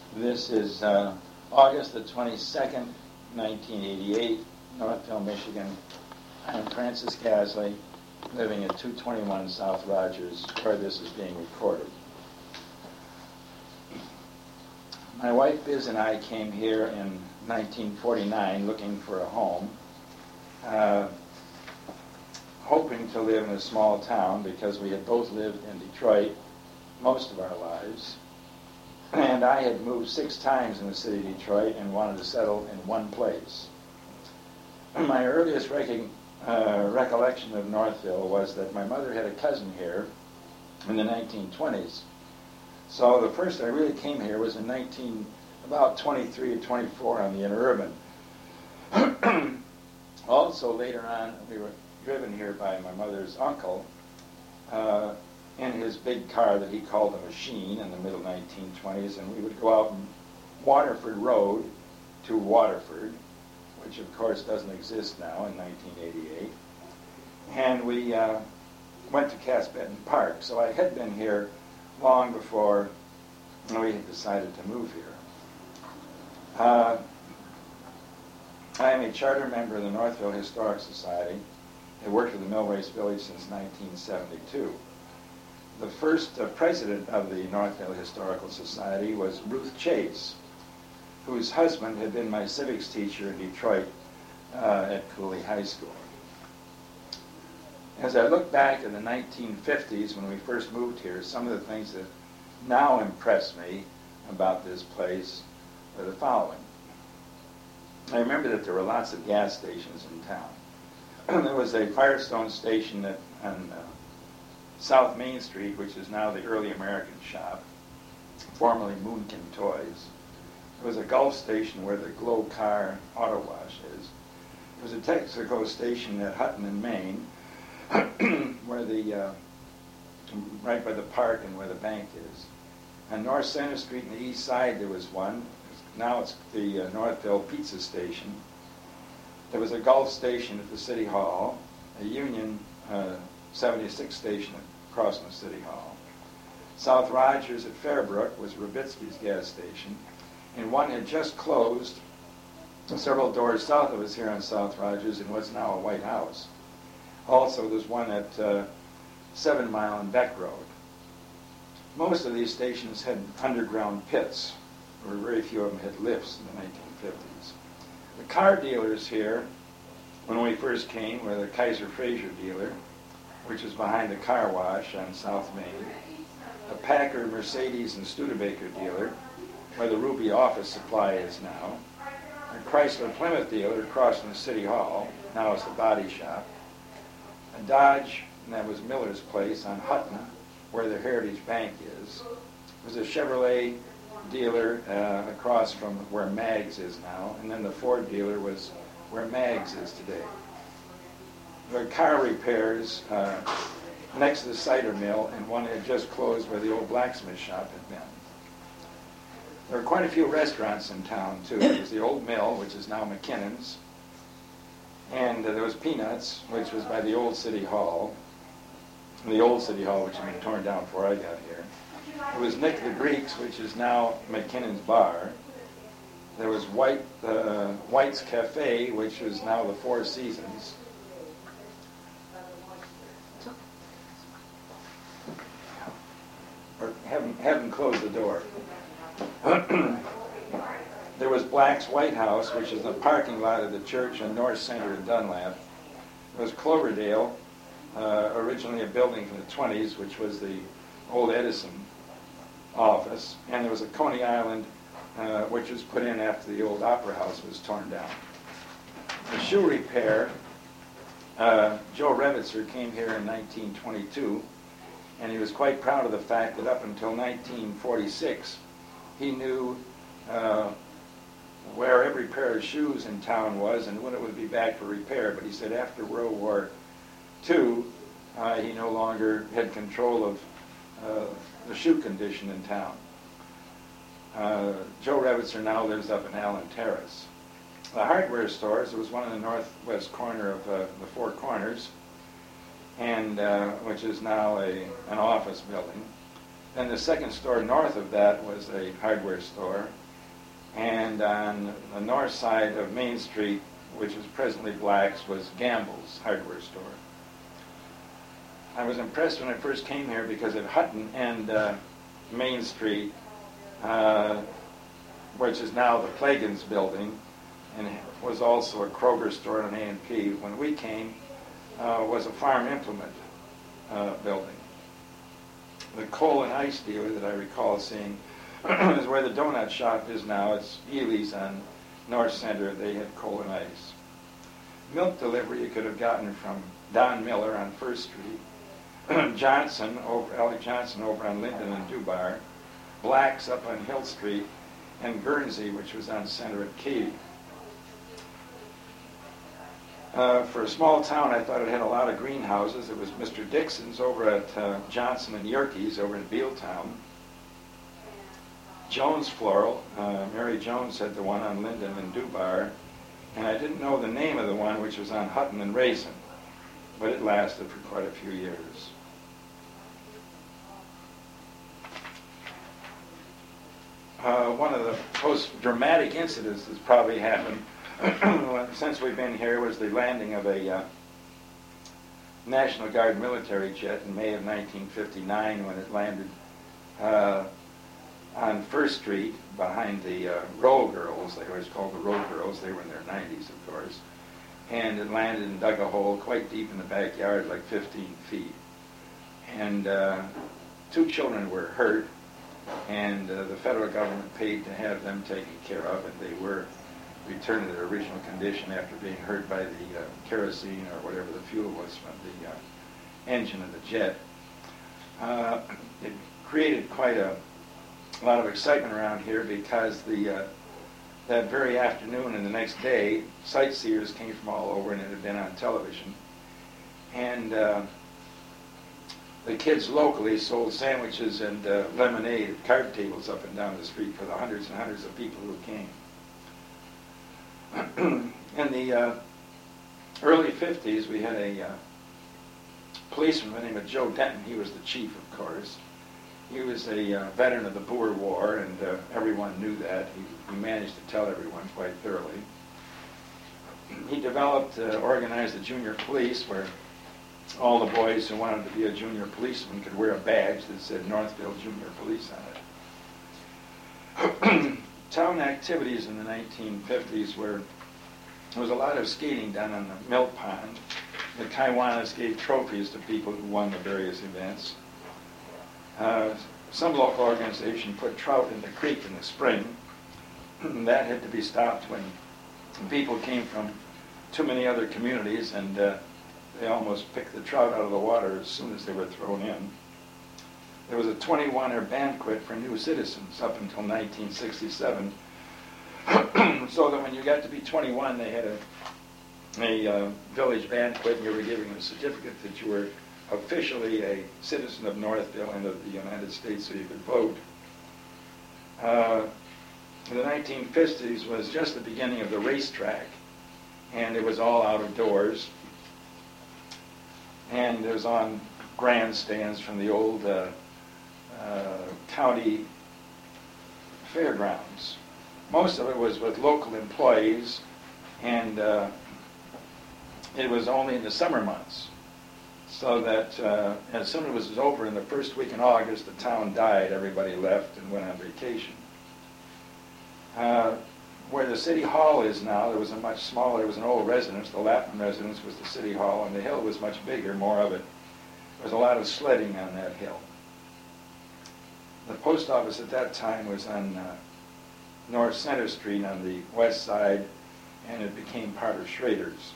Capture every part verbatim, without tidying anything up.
This is uh, August the twenty-second, nineteen eighty-eight, Northville, Michigan. I'm Francis Gasley, living at two twenty-one South Rogers, where this is being recorded. My wife Biz and I came here in nineteen forty-nine looking for a home, uh, hoping to live in a small town because we had both lived in Detroit most of our lives. And I had moved six times in the city of Detroit and wanted to settle in one place. My earliest rec- uh, recollection of Northville was that my mother had a cousin here in the nineteen twenties. So the first I really came here was in nineteen, about twenty-three or twenty-four on the Interurban. Also later on, we were driven here by my mother's uncle, uh, in his big car that he called a machine in the middle nineteen twenties, and we would go out on Waterford Road to Waterford, which of course doesn't exist now, in nineteen eighty-eight, and we uh, went to Caspetton Park. So I had been here long before we had decided to move here. Uh, I am a charter member of the Northville Historic Society. I worked with the Millrace Village since nineteen seventy-two. The first uh, president of the Northville Historical Society was Ruth Chase, whose husband had been my civics teacher in Detroit uh, at Cooley High School. As I look back in the nineteen fifties when we first moved here, some of the things that now impress me about this place are the following. I remember that there were lots of gas stations in town. There was a Firestone station at, on uh, South Main Street, which is now the Early American Shop, formerly Moonkin Toys. There was a Gulf station where the Glow Car Auto Wash is. There was a Texaco station at Hutton in Maine, where the uh, right by the park and where the bank is. On North Center Street on the east side there was one. Now it's the uh, Northville Pizza Station. There was a Gulf station at the City Hall, a Union uh, seventy-six station across from the City Hall. South Rogers at Fairbrook was Rubitsky's gas station, and one had just closed several doors south of us here on South Rogers in what's now a White House. Also, there's one at uh, Seven Mile and Beck Road. Most of these stations had underground pits, where very few of them had lifts in the nineteen fifties. The car dealers here, when we first came, were the Kaiser Fraser dealer, which is behind the car wash on South Main, the Packard, Mercedes, and Studebaker dealer, where the Ruby office supply is now, a Chrysler Plymouth dealer across from the City Hall, now it's the body shop, a Dodge, and that was Miller's place on Hutton, where the Heritage Bank is. There was a Chevrolet dealer uh, across from where Maggs is now, and then the Ford dealer was where Maggs is today. There were car repairs uh, next to the cider mill, and one had just closed where the old blacksmith shop had been. There were quite a few restaurants in town, too. There was the old mill, which is now McKinnon's, and uh, there was Peanuts, which was by the old City Hall, the old City Hall, which had been torn down before I got here. There was Nick the Greek's, which is now McKinnon's Bar. There was White uh, White's Cafe, which is now the Four Seasons. Or have them, have them close the door. There was Black's White House, which is the parking lot of the church on North Center in Dunlap. There was Cloverdale, uh, originally a building from the twenties, which was the old Edison office. And there was a Coney Island, uh, which was put in after the old Opera House was torn down. The shoe repair, uh, Joe Revitzer came here in nineteen twenty-two, and he was quite proud of the fact that up until nineteen forty-six, he knew uh, where every pair of shoes in town was and when it would be back for repair. But he said after World War Two, uh, he no longer had control of uh, the shoe condition in town. Uh, Joe Revitzer now lives up in Allen Terrace. The hardware stores, there was one in the northwest corner of uh, the Four Corners, and uh, which is now a, an office building. Then the second store north of that was a hardware store. And on the north side of Main Street, which is presently Black's, was Gamble's hardware store. I was impressed when I first came here because at Hutton and uh, Main Street, uh, which is now the Plagans building, and was also a Kroger store and an A and P, when we came, uh, was a farm implement uh, building. The coal and ice dealer that I recall seeing is where the donut shop is now. It's Ely's on North Center. They had coal and ice. Milk delivery you could have gotten from Don Miller on First Street, Johnson, over, Alec Johnson over on Linden and Dubar, Black's up on Hill Street, and Guernsey, which was on Center at Katy. Uh, for a small town, I thought it had a lot of greenhouses. It was Mister Dixon's over at uh, Johnson and Yerkes over in Bealtown. Jones Floral, uh, Mary Jones had the one on Linden and Dubar, and I didn't know the name of the one which was on Hutton and Raisin, but it lasted for quite a few years. Uh, one of the most dramatic incidents that's probably happened since we've been here was the landing of a uh, National Guard military jet in May of nineteen fifty-nine, when it landed uh, on First Street behind the uh, Roll Girls. They always called the Roll Girls. They were in their nineties, of course. And it landed and dug a hole quite deep in the backyard, like fifteen feet. And uh, two children were hurt, and uh, the federal government paid to have them taken care of, and they were returned to their original condition after being hurt by the uh, kerosene or whatever the fuel was from the uh, engine of the jet. Uh, it created quite a, a lot of excitement around here because the uh, that very afternoon and the next day, sightseers came from all over, and it had been on television. And uh, the kids locally sold sandwiches and uh, lemonade at card tables up and down the street for the hundreds and hundreds of people who came. In the uh, early fifties, we had a uh, policeman by the name of Joe Denton. He was the chief, of course. He was a uh, veteran of the Boer War, and uh, everyone knew that. He, he managed to tell everyone quite thoroughly. He developed, uh, organized the junior police, where all the boys who wanted to be a junior policeman could wear a badge that said Northville Junior Police on it. Town activities in the nineteen fifties were, there was a lot of skating done on the Mill Pond. The Kiwanis gave trophies to people who won the various events. Uh, some local organization put trout in the creek in the spring. That had to be stopped when people came from too many other communities, and uh, they almost picked the trout out of the water as soon as they were thrown in. There was a twenty-one-er banquet for new citizens up until nineteen sixty-seven, so that when you got to be twenty-one, they had a, a uh, village banquet, and you were given a certificate that you were officially a citizen of Northville and of the United States, so you could vote. Uh, the nineteen fifties was just the beginning of the racetrack, and it was all out of doors. And it was on grandstands from the old uh, uh, county fairgrounds. Most of it was with local employees, and uh, it was only in the summer months. So that uh, as soon as it was over in the first week in August, the town died, everybody left and went on vacation. Uh, where the city hall is now, there was a much smaller, it was an old residence. The Lapham residence was the city hall, and the hill was much bigger, more of it. There was a lot of sledding on that hill. The post office at that time was on uh, North Center Street on the west side, and it became part of Schrader's.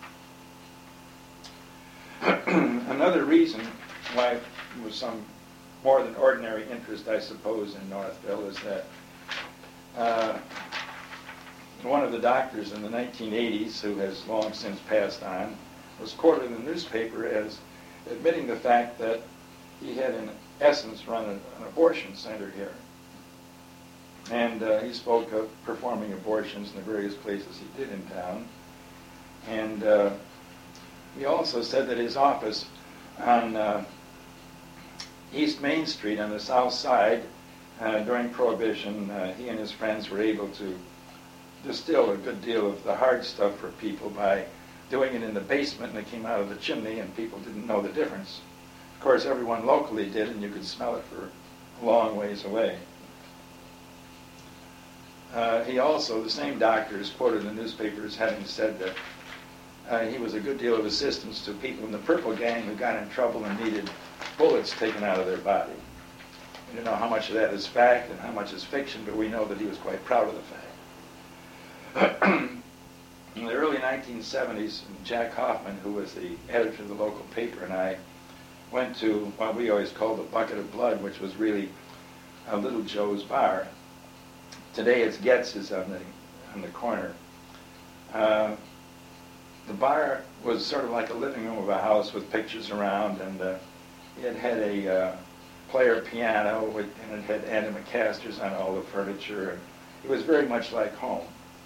Another reason why there was some more than ordinary interest, I suppose, in Northville is that uh, one of the doctors in the nineteen eighties, who has long since passed on, was quoted in the newspaper as admitting the fact that he had, in essence, run an, an abortion center here. And uh, he spoke of performing abortions in the various places he did in town. And uh, he also said that his office on uh, East Main Street on the south side uh, during Prohibition, uh, he and his friends were able to distill a good deal of the hard stuff for people by doing it in the basement, and it came out of the chimney, and people didn't know the difference. Of course, everyone locally did, and you could smell it for a long ways away. Uh, he also, the same doctor is quoted in the newspapers having said that uh, he was a good deal of assistance to people in the Purple Gang who got in trouble and needed bullets taken out of their body. We don't know how much of that is fact and how much is fiction, but we know that he was quite proud of the fact. In the early nineteen seventies, Jack Hoffman, who was the editor of the local paper, and I went to what we always called the Bucket of Blood, which was really a Little Joe's bar. Today it's Getz's on the on the corner. Uh, the bar was sort of like a living room of a house with pictures around, and uh, it had a uh, player piano, with, and it had antimacassars on all the furniture. And it was very much like home.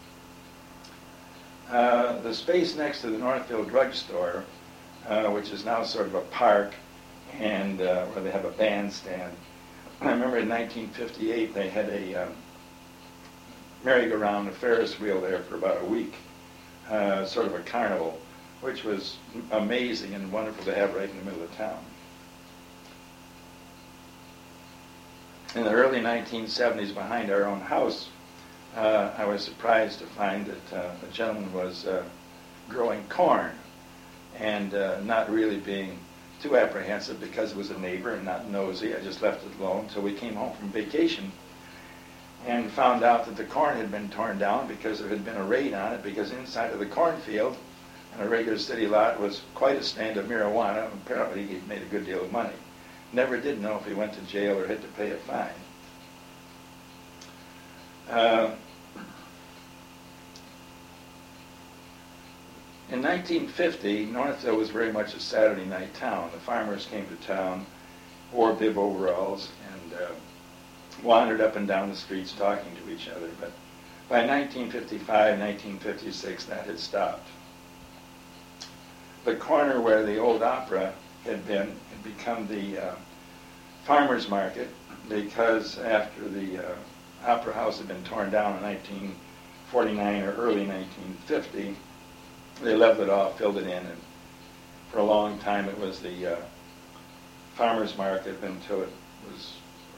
Uh, the space next to the Northville drugstore, uh, which is now sort of a park, and uh, where they have a bandstand. I remember in nineteen fifty-eight they had a um, merry-go-round, a Ferris wheel there for about a week, uh, sort of a carnival, which was amazing and wonderful to have right in the middle of town. In the early nineteen seventies, behind our own house, uh, I was surprised to find that uh, a gentleman was uh, growing corn and uh, not really being too apprehensive because it was a neighbor and not nosy. I just left it alone until we came home from vacation and found out that the corn had been torn down because there had been a raid on it, because inside of the cornfield on a regular city lot was quite a stand of marijuana. Apparently he'd made a good deal of money. Never did know if he went to jail or had to pay a fine. Uh, in nineteen fifty, Northville was very much a Saturday night town. The farmers came to town, wore bib overalls, and uh, wandered up and down the streets talking to each other. But by nineteen fifty-five, nineteen fifty-six, that had stopped. The corner where the old opera had been had become the uh, farmers market, because after the uh, opera house had been torn down in nineteen forty-nine or early nineteen fifty, they leveled it off, filled it in, and for a long time it was the uh, farmers market until it was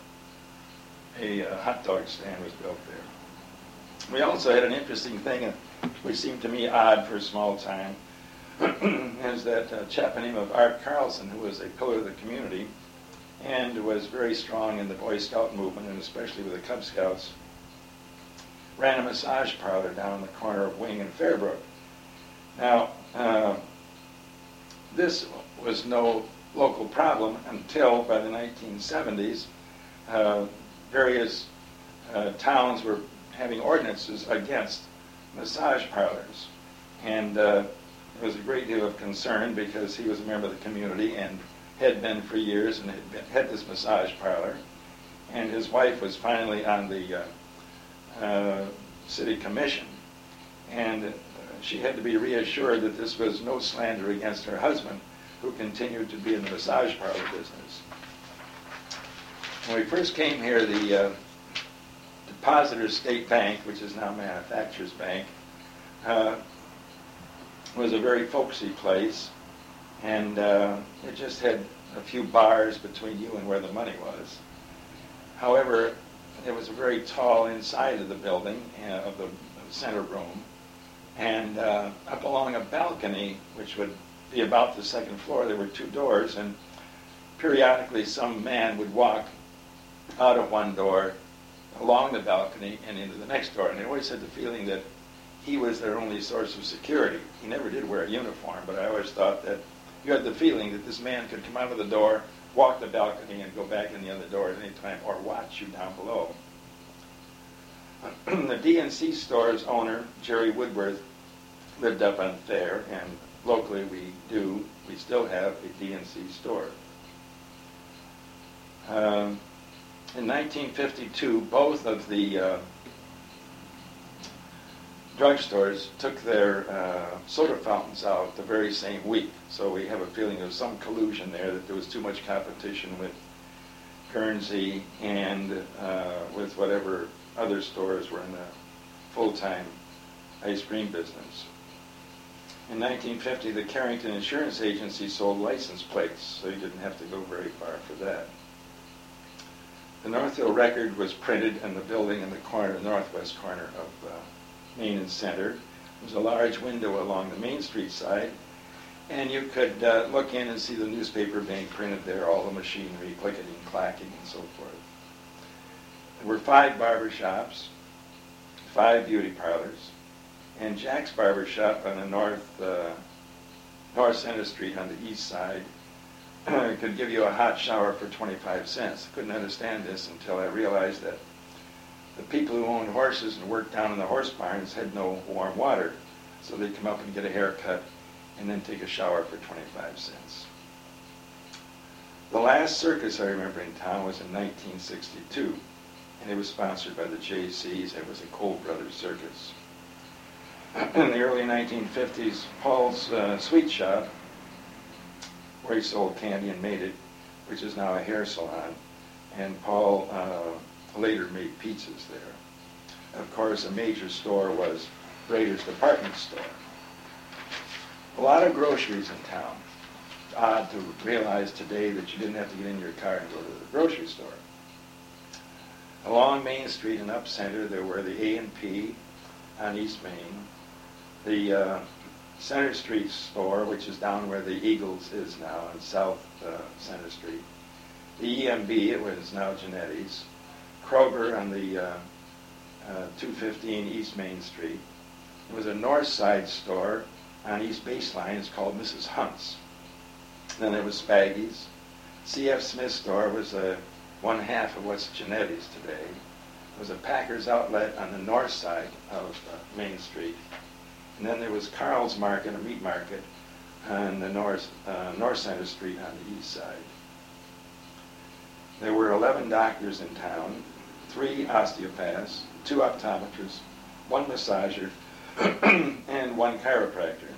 a uh, hot dog stand was built there. We also had an interesting thing, uh, which seemed to me odd for a small time, is that a chap by the name of Art Carlson, who was a pillar of the community and was very strong in the Boy Scout movement, and especially with the Cub Scouts, ran a massage parlor down on the corner of Wing and Fairbrook. Now, uh, this was no local problem until, by the nineteen seventies, uh, various uh, towns were having ordinances against massage parlors. And uh, there was a great deal of concern because he was a member of the community and had been for years and had, been, had this massage parlor. And his wife was finally on the uh, uh, city commission. And uh, she had to be reassured that this was no slander against her husband, who continued to be in the massage parlor business. When we first came here, the uh, Depositors State Bank, which is now Manufacturers Bank, uh, was a very folksy place, and uh, it just had a few bars between you and where the money was. However, it was a very tall inside of the building, uh, of the center room, and uh, up along a balcony, which would be about the second floor, there were two doors, and periodically some man would walk out of one door, along the balcony, and into the next door. And I always had the feeling that he was their only source of security. He never did wear a uniform, but I always thought that you had the feeling that this man could come out of the door, walk the balcony, and go back in the other door at any time, or watch you down below. The D N C store's owner, Jerry Woodworth, lived up on Thayer, and locally we do, we still have a D N C store. Um, in nineteen fifty-two, both of the uh, drugstores took their uh, soda fountains out the very same week. So we have a feeling there was some collusion there, that there was too much competition with Guernsey, and uh, with whatever other stores were in the full-time ice cream business. In nineteen fifty, the Carrington Insurance Agency sold license plates, so you didn't have to go very far for that. The Northville Record was printed in the building in the corner, northwest corner of uh, Main and Center. There was a large window along the Main Street side, and you could uh, look in and see the newspaper being printed there, all the machinery, clicking, clacking, and so forth. There were five barber shops, five beauty parlors, and Jack's Barber Shop on the north, uh, North Center Street on the east side could give you a hot shower for twenty-five cents. I couldn't understand this until I realized that the people who owned horses and worked down in the horse barns had no warm water, so they'd come up and get a haircut and then take a shower for twenty-five cents. The last circus I remember in town was in nineteen sixty-two, and it was sponsored by the J Cs. It was a Cole Brothers Circus. In the early nineteen fifties, Paul's uh, Sweet Shop, where he sold candy and made it, which is now a hair salon, and Paul uh, later made pizzas there. Of course, a major store was Rader's Department Store. A lot of groceries in town. Odd to realize today that you didn't have to get in your car and go to the grocery store. Along Main Street and up Center, there were the A and P on East Main, the uh, Center Street store, which is down where the Eagles is now on South uh, Center Street, the E M B, it was now Genetti's, Kroger on the uh, uh, two fifteen East Main Street. There was a North Side store on East Baseline. It's called Missus Hunt's. Then there was Spaggy's. C F Smith's store was uh, one half of what's Genetti's today. There was a Packers outlet on the north side of uh, Main Street. And then there was Carl's Market, a meat market, on the north, uh, North Center Street on the east side. There were eleven doctors in town, three osteopaths, two optometrists, one massager, and one chiropractor.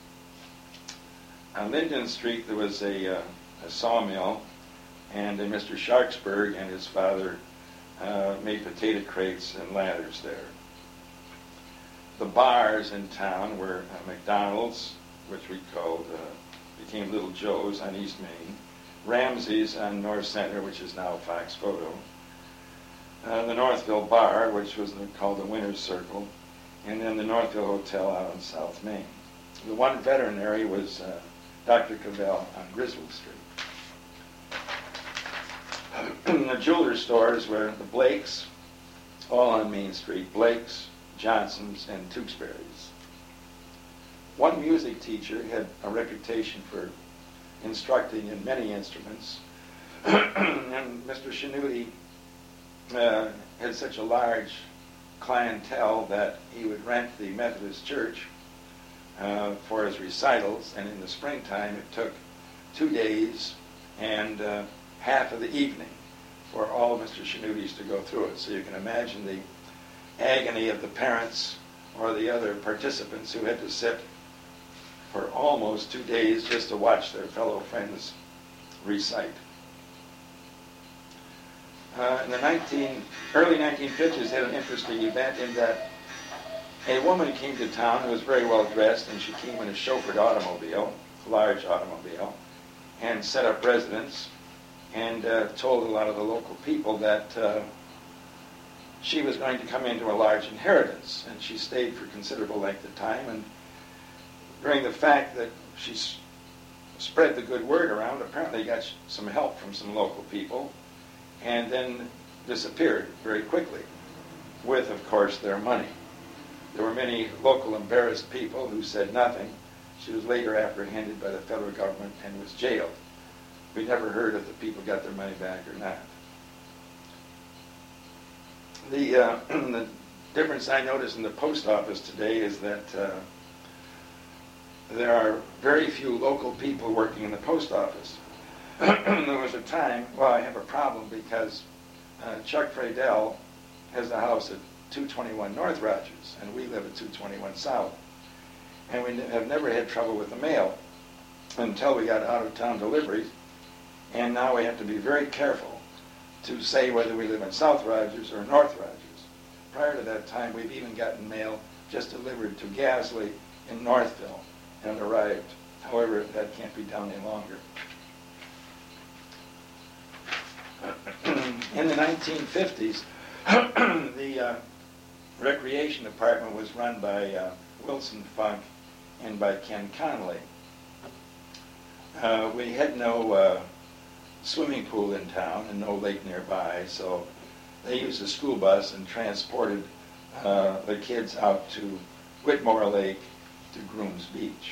On Linden Street, there was a, uh, a sawmill, and uh, Mister Sharksburg and his father uh, made potato crates and ladders there. The bars in town were uh, McDonald's, which we called, uh, became Little Joe's on East Main, Ramsey's on North Center, which is now Fox Photo, uh, the Northville Bar, which was called the Winner's Circle, and then the Northville Hotel out on South Main. The one veterinary was uh, Doctor Cavell on Griswold Street. The jeweler stores were the Blakes, all on Main Street, Blakes, Johnson's, and Tewksbury's. One music teacher had a reputation for instructing in many instruments, and Mister Shanuti uh, had such a large clientele that he would rent the Methodist Church uh, for his recitals, and in the springtime it took two days and uh, half of the evening for all of Mister Shanuti's to go through it. So you can imagine the agony of the parents or the other participants who had to sit for almost two days just to watch their fellow friends recite. Uh, in the nineteen, early nineteen fifties, had an interesting event in that a woman came to town who was very well dressed, and she came in a chauffeured automobile, a large automobile, and set up residence, and uh, told a lot of the local people that uh, she was going to come into a large inheritance, and she stayed for considerable length of time, and during the fact that she s- spread the good word around, apparently got sh- some help from some local people, and then disappeared very quickly, with, of course, their money. There were many local embarrassed people who said nothing. She was later apprehended by the federal government and was jailed. We never heard if the people got their money back or not. The, uh, the difference I notice in the post office today is that uh, there are very few local people working in the post office. There was a time, well, I have a problem because uh, Chuck Fradell has a house at two twenty-one North Rogers, and we live at two twenty-one South. And we have never had trouble with the mail until we got out-of-town deliveries, and now we have to be very careful to say whether we live in South Rogers or North Rogers. Prior to that time, we've even gotten mail just delivered to Gasley in Northville and arrived. However, that can't be done any longer. In the nineteen fifties, the uh, recreation department was run by uh, Wilson Funk and by Ken Connolly. Uh, we had no uh, swimming pool in town and no lake nearby, so they used a school bus and transported uh, the kids out to Whitmore Lake, to Grooms Beach.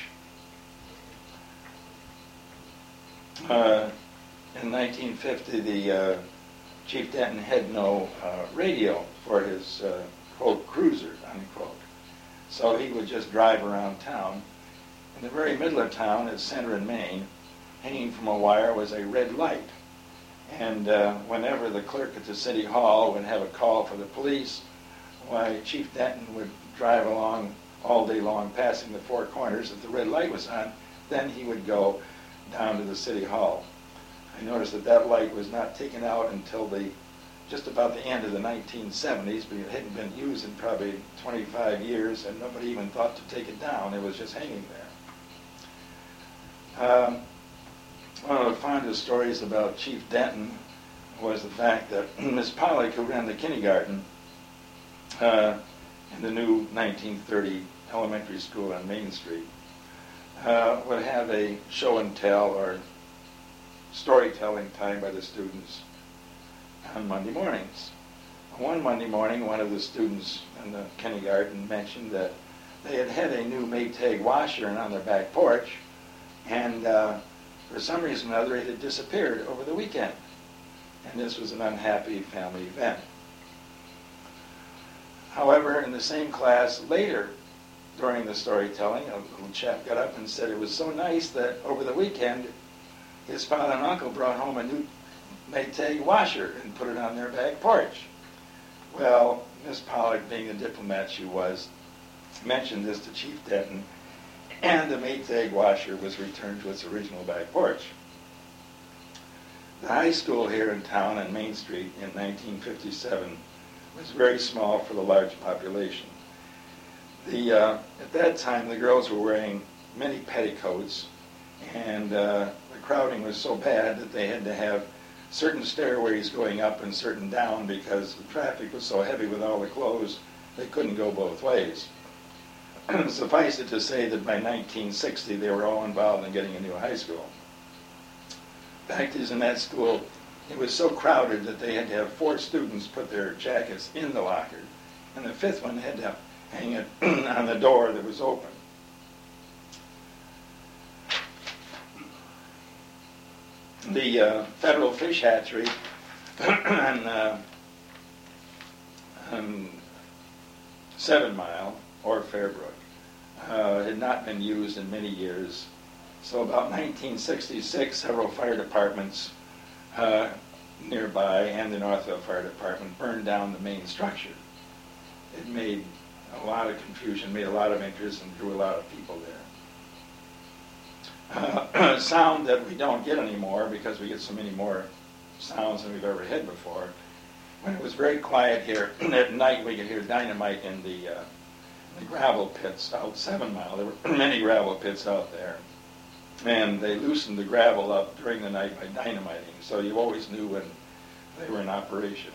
Uh, in nineteen fifty, the uh, Chief Denton had no uh, radio for his, uh, quote, cruiser, unquote. So he would just drive around town. In the very middle of town, at Center and Main, hanging from a wire was a red light. And uh, whenever the clerk at the city hall would have a call for the police, why, Chief Denton would drive along all day long, passing the four corners. If the red light was on, then he would go down to the city hall. I noticed that that light was not taken out until the just about the end of the nineteen seventies, but it hadn't been used in probably twenty-five years, and nobody even thought to take it down. It was just hanging there. Um, one of the fondest stories about Chief Denton was the fact that Miss Pollock, who ran the kindergarten uh, in the new nineteen thirty elementary school on Main Street, uh, would have a show and tell or storytelling time by the students on Monday mornings. One Monday morning, one of the students in the kindergarten mentioned that they had had a new Maytag washer on their back porch, and uh, for some reason or other it had disappeared over the weekend. And this was an unhappy family event. However, in the same class later, during the storytelling, a little chap got up and said it was so nice that over the weekend his father and uncle brought home a new Maytag washer and put it on their back porch. Well, Miss Pollock, being the diplomat she was, mentioned this to Chief Denton, and the Maytag washer was returned to its original back porch. The high school here in town on Main Street in nineteen fifty-seven was very small for the large population. The, uh, at that time, the girls were wearing many petticoats, and uh, the crowding was so bad that they had to have certain stairways going up and certain down because the traffic was so heavy with all the clothes they couldn't go both ways. Suffice it to say that by nineteen sixty they were all involved in getting a new high school. Fact is, in that school it was so crowded that they had to have four students put their jackets in the locker, and the fifth one had to hang it on the door that was open. The uh, Federal Fish Hatchery on, uh, on Seven Mile, or Fairbrook, uh, had not been used in many years. So about nineteen sixty-six, several fire departments uh, nearby and the Northville Fire Department burned down the main structure. It made a lot of confusion, made a lot of interest, and drew a lot of people there. Uh, sound that we don't get anymore because we get so many more sounds than we've ever had before. When it was very quiet here, at night we could hear dynamite in the, uh, the gravel pits out Seven Mile. There were many gravel pits out there. And they loosened the gravel up during the night by dynamiting, so you always knew when they were in operation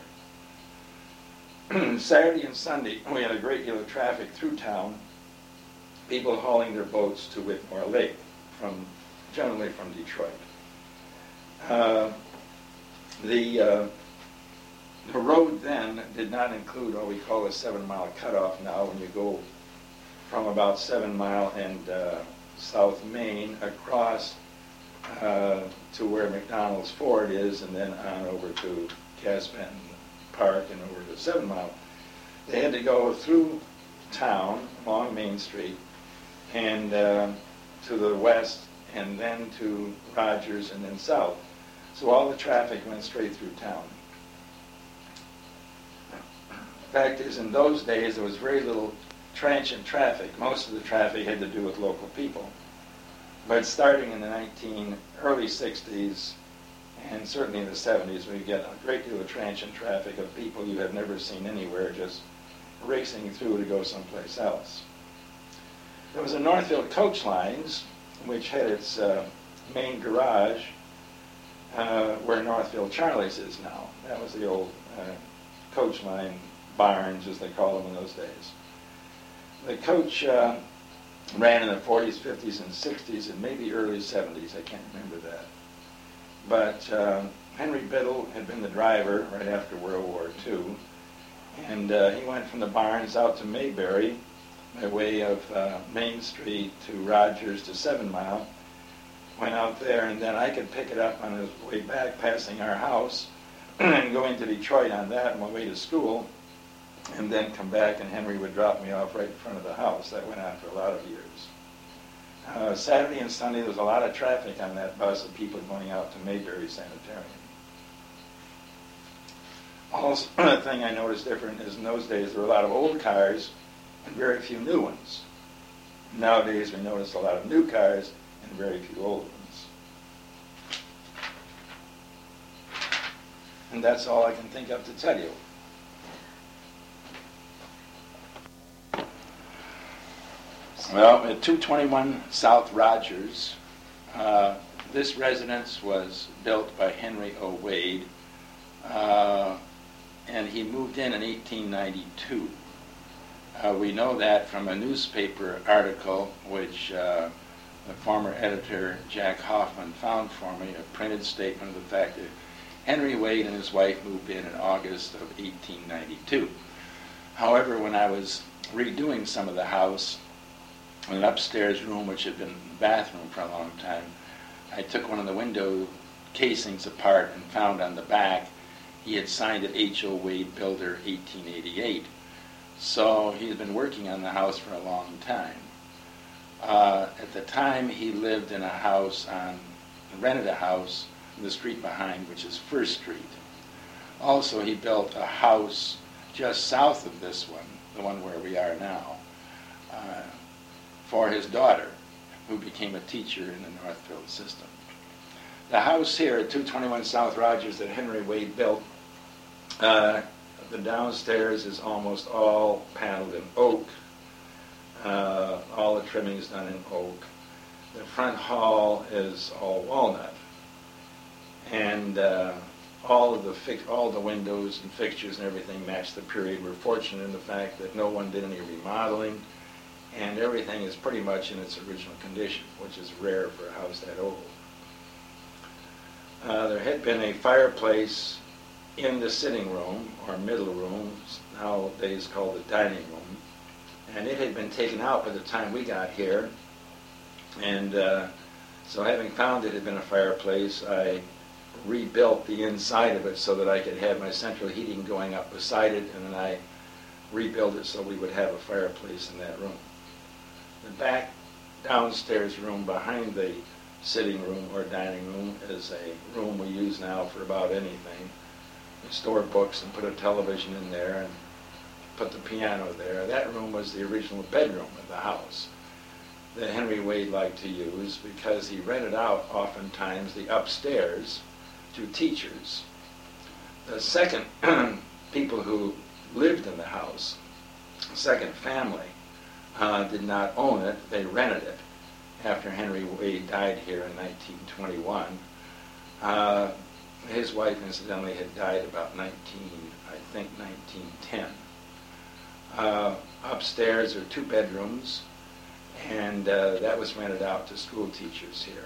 out there. Saturday and Sunday, we had a great deal of traffic through town, people hauling their boats to Whitmore Lake, from generally from Detroit. Uh, the, uh, the road then did not include what we call a seven-mile cutoff now, when you go from about Seven Mile and uh, South Main across uh, to where McDonald's Ford is, and then on over to Cass Benton Park and over to Seven Mile. They had to go through town along Main Street and uh, to the west, and then to Rogers, and then south. So all the traffic went straight through town. The fact is, in those days, there was very little transient traffic. Most of the traffic had to do with local people. But starting in the nineteen early sixties And certainly in the seventies, we get a great deal of transient traffic of people you have never seen anywhere just racing through to go someplace else. There was a Northfield Coach Lines, which had its uh, main garage uh, where Northfield Charlie's is now. That was the old uh, coach line barns, as they call them in those days. The coach uh, ran in the forties, fifties, and sixties, and maybe early seventies. I can't remember that. But uh, Henry Biddle had been the driver right after World War Two, and uh, he went from the barns out to Mayberry by way of uh, Main Street to Rogers to Seven Mile. Went out there, and then I could pick it up on his way back, passing our house, and go into Detroit on that on my way to school, and then come back, and Henry would drop me off right in front of the house. That went on for a lot of years. Uh, Saturday and Sunday, there was a lot of traffic on that bus of people going out to Mayberry Sanitarium. Also, the thing I noticed different is in those days there were a lot of old cars and very few new ones. Nowadays we notice a lot of new cars and very few old ones. And that's all I can think of to tell you. Well, at two twenty-one South Rogers, uh, this residence was built by Henry O. Wade, uh, and he moved in in eighteen ninety-two. Uh, we know that from a newspaper article which uh, the former editor Jack Hoffman found for me, a printed statement of the fact that Henry Wade and his wife moved in in August of eighteen ninety-two. However, when I was redoing some of the house, in an upstairs room which had been a bathroom for a long time, I took one of the window casings apart and found on the back he had signed it H O. Wade Builder eighteen eighty-eight. So he had been working on the house for a long time. Uh, at the time he lived in a house on, rented a house in the street behind, which is First Street. Also he built a house just south of this one, the one where we are now, uh, for his daughter, who became a teacher in the Northfield system. The house here at two twenty-one South Rogers that Henry Wade built, uh, the downstairs is almost all paneled in oak. Uh, all the trimming is done in oak. The front hall is all walnut. And uh, all of the fi- all the windows and fixtures and everything match the period. We're fortunate in the fact that no one did any remodeling, and everything is pretty much in its original condition, which is rare for a house that old. Uh, there had been a fireplace in the sitting room, or middle room, nowadays called the dining room, and it had been taken out by the time we got here. And uh, so having found it had been a fireplace, I rebuilt the inside of it so that I could have my central heating going up beside it, and then I rebuilt it so we would have a fireplace in that room. The back downstairs room behind the sitting room or dining room is a room we use now for about anything. We store books and put a television in there and put the piano there. That room was the original bedroom of the house that Henry Wade liked to use because he rented out oftentimes the upstairs to teachers. The second people who lived in the house, second family, uh, did not own it. They rented it after Henry Wade died here in nineteen twenty-one. Uh, his wife, incidentally, had died about nineteen, I think nineteen ten. Uh, upstairs are two bedrooms, and uh, that was rented out to school teachers here.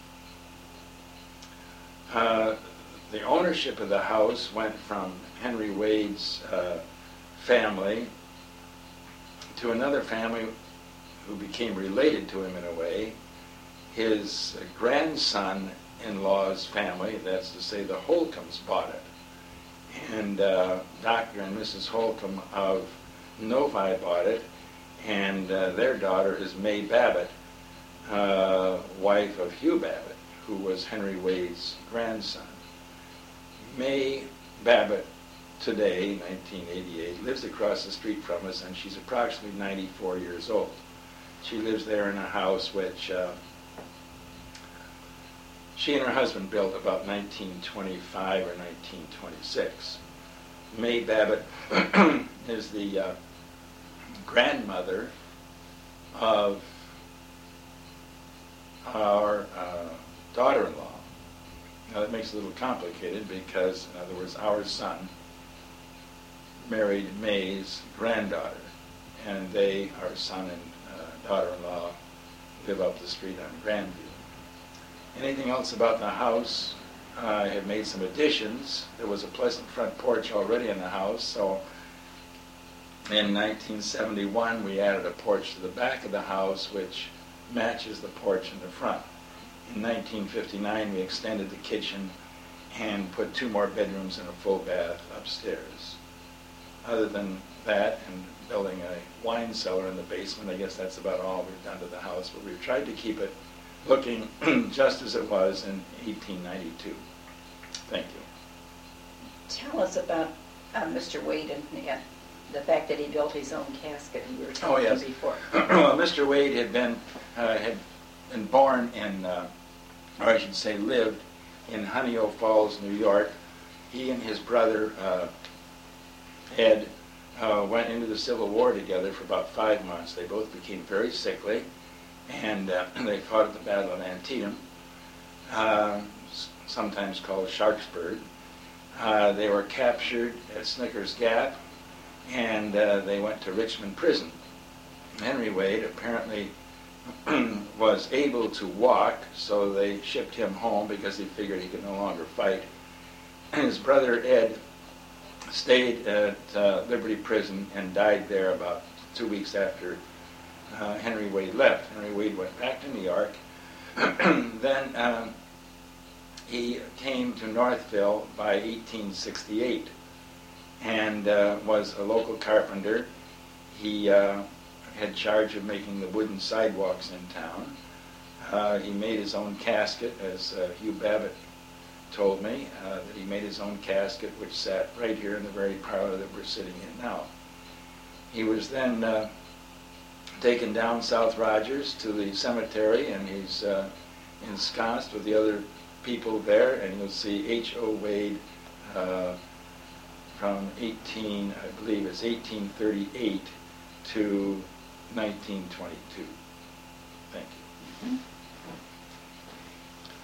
Uh, the ownership of the house went from Henry Wade's uh, family to another family who became related to him in a way. His uh, grandson-in-law's family, that's to say the Holcombs, bought it. And uh, Doctor and Missus Holcomb of Novi bought it, and uh, their daughter is May Babbitt, uh, wife of Hugh Babbitt, who was Henry Wade's grandson. May Babbitt today, nineteen eighty-eight, lives across the street from us, and she's approximately ninety-four years old. She lives there in a house which uh, she and her husband built about nineteen twenty-five or nineteen twenty-six. May Babbitt is the uh, grandmother of our uh, daughter-in-law. Now that makes it a little complicated because, in other words, our son married May's granddaughter, and they, our son and uh, daughter-in-law, live up the street on Grandview. Anything else about the house? Uh, I have made some additions. There was a pleasant front porch already in the house, so in nineteen seventy-one we added a porch to the back of the house which matches the porch in the front. In nineteen fifty-nine we extended the kitchen and put two more bedrooms and a full bath upstairs. Other than that, and building a wine cellar in the basement, I guess that's about all we've done to the house, but we've tried to keep it looking just as it was in eighteen ninety-two. Thank you. Tell us about uh, Mister Wade and the, the fact that he built his own casket. You were talking oh, yes. before. Well, Mister Wade had been uh, had been born in, uh, or I should say, lived in Honeyoke Falls, New York. He and his brother uh, Ed uh, went into the Civil War together for about five months. They both became very sickly, and uh, they fought at the Battle of Antietam, uh, sometimes called Sharpsburg. Uh, they were captured at Snickers Gap, and uh, they went to Richmond Prison. Henry Wade apparently was able to walk, so they shipped him home because he figured he could no longer fight. His brother Ed stayed at uh, Liberty Prison and died there about two weeks after uh, Henry Wade left. Henry Wade went back to New York. Then um, he came to Northville by eighteen sixty-eight and uh, was a local carpenter. He uh, had charge of making the wooden sidewalks in town. Uh, he made his own casket, as uh, Hugh Babbitt told me, uh, that he made his own casket, which sat right here in the very parlor that we're sitting in now. He was then uh, taken down South Rogers to the cemetery, and he's uh, ensconced with the other people there, and you'll see H O Wade uh, from eighteen, I believe it's eighteen thirty-eight to nineteen twenty-two. Thank you. Mm-hmm.